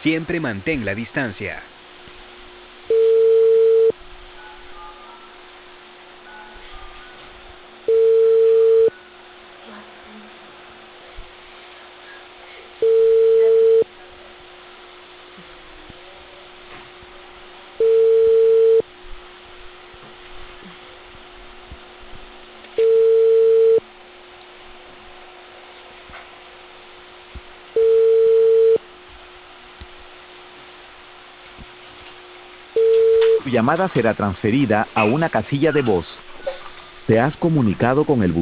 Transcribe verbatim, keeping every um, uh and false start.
Siempre mantén la distancia. Tu llamada será transferida a una casilla de voz. Te has comunicado con el